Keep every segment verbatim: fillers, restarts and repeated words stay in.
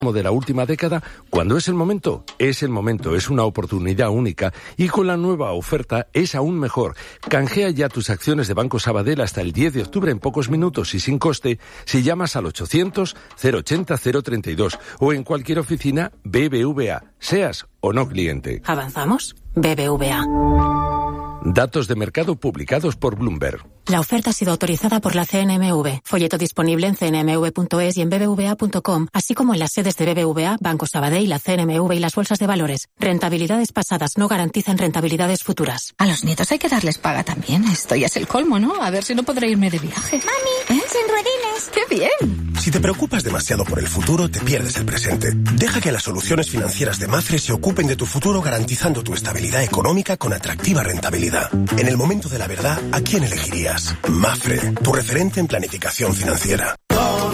de la última década, cuando es el momento, es el momento, es una oportunidad única y con la nueva oferta es aún mejor. Canjea ya tus acciones de Banco Sabadell hasta el diez de octubre en pocos minutos y sin coste si llamas al ochocientos cero ochenta cero treinta y dos o en cualquier oficina B B V A, seas o no cliente. ¿Avanzamos? B B V A. Datos de mercado publicados por Bloomberg. La oferta ha sido autorizada por la C N M V. Folleto disponible en c n m v punto es y en b b v a punto com, así como en las sedes de B B V A, Banco Sabadell, la C N M V y las bolsas de valores. Rentabilidades pasadas no garantizan rentabilidades futuras. A los nietos hay que darles paga también. Esto ya es el colmo, ¿no? A ver si no podré irme de viaje. Mami, ¿eh? Sin ruedines. ¡Qué bien! Si te preocupas demasiado por el futuro, te pierdes el presente. Deja que las soluciones financieras de Mafre se ocupen de tu futuro garantizando tu estabilidad económica con atractiva rentabilidad. En el momento de la verdad, ¿a quién elegirías? Mafre, tu referente en planificación financiera. Don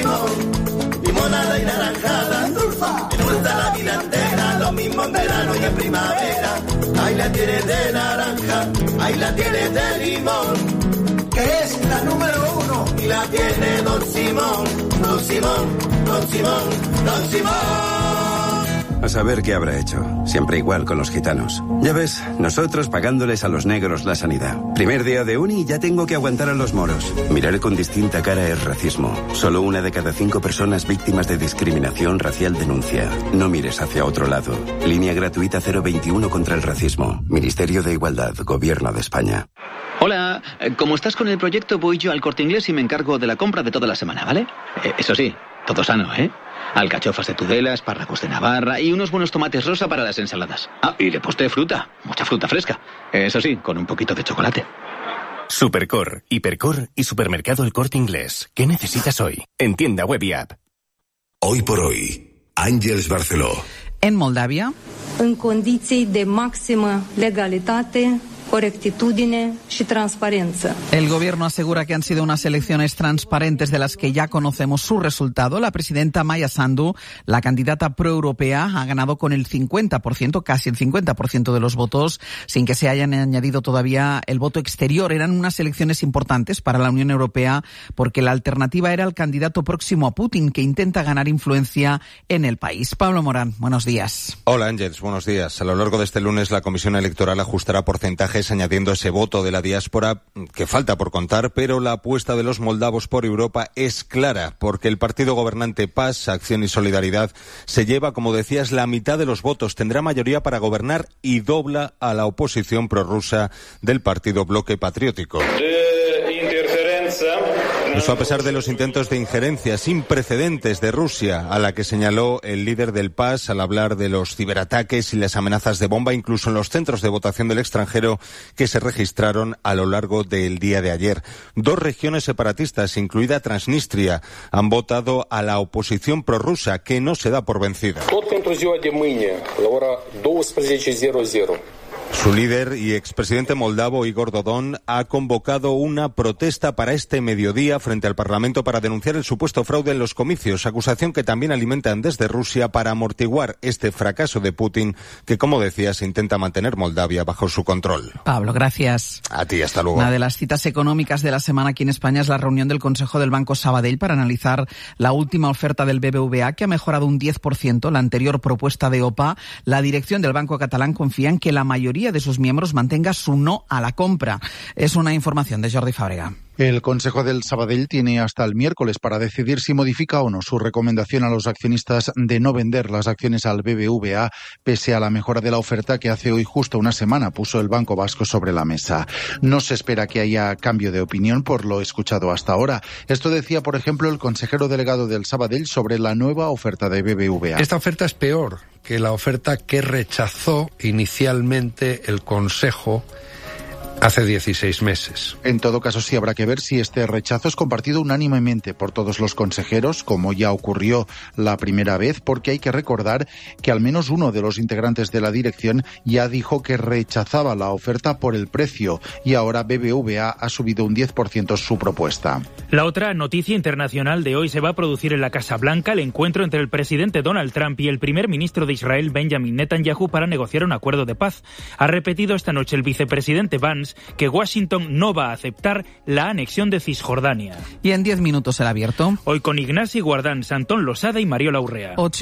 Simón, limonada y naranjada, me gusta la vida entera, lo mismo en verano y en primavera. Ahí la tienes de naranja, ahí la tienes de limón, que es la número uno, y la tiene Don Simón, Don Simón, Don Simón, Don Simón. A saber qué habrá hecho. Siempre igual con los gitanos. Ya ves, nosotros pagándoles a los negros la sanidad. Primer día de uni y ya tengo que aguantar a los moros. Mirar con distinta cara es racismo. Solo una de cada cinco personas víctimas de discriminación racial denuncia. No mires hacia otro lado. Línea gratuita cero veintiuno contra el racismo. Ministerio de Igualdad, Gobierno de España. Hola, como estás con el proyecto, voy yo al Corte Inglés y me encargo de la compra de toda la semana, ¿vale? Eh, eso sí, todo sano, ¿eh? Alcachofas de Tudela, espárragos de Navarra y unos buenos tomates rosa para las ensaladas. Ah, y de postre fruta, mucha fruta fresca. Eso sí, con un poquito de chocolate. Supercor, Hipercor y Supermercado El Corte Inglés. ¿Qué necesitas hoy? En tienda web y app. Hoy por hoy, Àngels Barceló. En Moldavia, în condiții de maximă legalitate, correctitudine y transparencia. El gobierno asegura que han sido unas elecciones transparentes de las que ya conocemos su resultado. La presidenta Maia Sandu, la candidata proeuropea, ha ganado con el cincuenta por ciento, casi el cincuenta por ciento de los votos, sin que se hayan añadido todavía el voto exterior. Eran unas elecciones importantes para la Unión Europea porque la alternativa era el candidato próximo a Putin, que intenta ganar influencia en el país. Pablo Morán, buenos días. Hola, Ángels, buenos días. A lo largo de este lunes la Comisión Electoral ajustará porcentajes añadiendo ese voto de la diáspora que falta por contar, pero la apuesta de los moldavos por Europa es clara, porque el partido gobernante P A S, Acción y Solidaridad, se lleva, como decías, la mitad de los votos, tendrá mayoría para gobernar y dobla a la oposición prorrusa del partido Bloque Patriótico. Eso a pesar de los intentos de injerencia sin precedentes de Rusia, a la que señaló el líder del P A S al hablar de los ciberataques y las amenazas de bomba, incluso en los centros de votación del extranjero que se registraron a lo largo del día de ayer. Dos regiones separatistas, incluida Transnistria, han votado a la oposición prorrusa, que no se da por vencida. Su líder y expresidente moldavo, Igor Dodon, ha convocado una protesta para este mediodía frente al Parlamento para denunciar el supuesto fraude en los comicios, acusación que también alimentan desde Rusia para amortiguar este fracaso de Putin, que, como decías, intenta mantener Moldavia bajo su control. Pablo, gracias. A ti, hasta luego. Una de las citas económicas de la semana aquí en España es la reunión del Consejo del Banco Sabadell para analizar la última oferta del B B V A, que ha mejorado un diez por ciento la anterior propuesta de O P A. La dirección del Banco Catalán confía en que la mayoría de sus miembros mantenga su no a la compra. Es una información de Jordi Fàbrega. El Consejo del Sabadell tiene hasta el miércoles para decidir si modifica o no su recomendación a los accionistas de no vender las acciones al B B V A, pese a la mejora de la oferta que hace hoy justo una semana puso el Banco Vasco sobre la mesa. No se espera que haya cambio de opinión por lo escuchado hasta ahora. Esto decía, por ejemplo, el consejero delegado del Sabadell sobre la nueva oferta de B B V A. Esta oferta es peor que la oferta que rechazó inicialmente el Consejo hace dieciséis meses. En todo caso, sí habrá que ver si este rechazo es compartido unánimemente por todos los consejeros, como ya ocurrió la primera vez, porque hay que recordar que al menos uno de los integrantes de la dirección ya dijo que rechazaba la oferta por el precio, y ahora B B V A ha subido un diez por ciento su propuesta. La otra noticia internacional de hoy se va a producir en la Casa Blanca, el encuentro entre el presidente Donald Trump y el primer ministro de Israel, Benjamin Netanyahu, para negociar un acuerdo de paz. Ha repetido esta noche el vicepresidente Vance Gantz que Washington no va a aceptar la anexión de Cisjordania. Y en diez minutos el abierto. Hoy con Ignasi Guardans, Antón Losada y Mariola Urrea.